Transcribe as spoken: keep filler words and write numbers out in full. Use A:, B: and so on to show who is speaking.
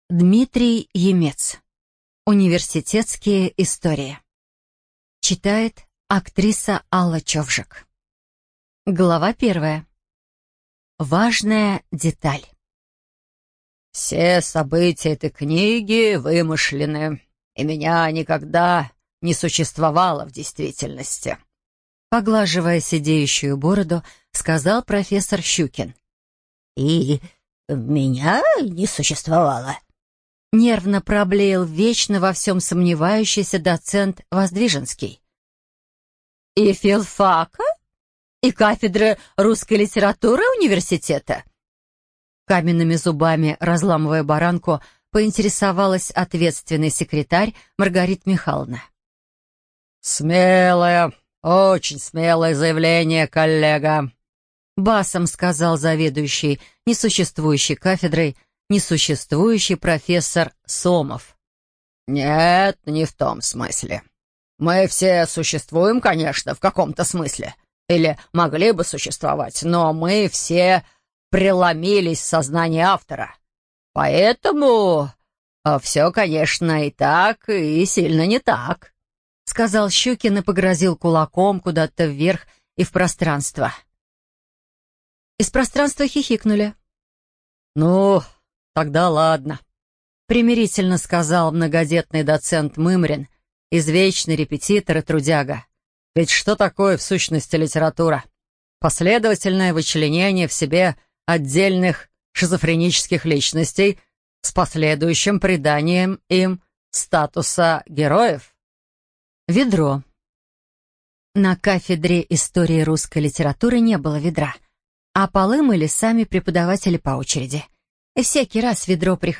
A: Дмитрий Емец. Университетские истории. Читает актриса Алла Човжик. Глава первая. Важная деталь.
B: «Все события этой книги вымышлены, и меня никогда не существовало в действительности»,
A: поглаживая седеющую бороду, сказал профессор Щукин.
B: «И меня не существовало»,
A: нервно проблеял вечно во всем сомневающийся доцент Воздвиженский.
B: «И филфака? И кафедры русской литературы университета?»
A: Каменными зубами, разламывая баранку, поинтересовалась ответственный секретарь Маргарита Михайловна.
B: «Смелое, очень смелое заявление, коллега»,
A: басом сказал заведующий несуществующей кафедрой несуществующий профессор Сомов.
B: «Нет, не в том смысле. Мы все существуем, конечно, в каком-то смысле. Или могли бы существовать, но мы все преломились в сознании автора. Поэтому все, конечно, и так, и сильно не так»,
A: — сказал Щукин и погрозил кулаком куда-то вверх и в пространство. Из пространства хихикнули.
B: «Ну, тогда ладно»,
A: — примирительно сказал многодетный доцент Мымрин, извечный репетитор и трудяга.
B: «Ведь что такое в сущности литература? Последовательное вычленение в себе отдельных шизофренических личностей с последующим приданием им статуса героев».
A: Ведро. На кафедре истории русской литературы не было ведра, а полы мыли сами преподаватели по очереди. И всякий раз ведро приходило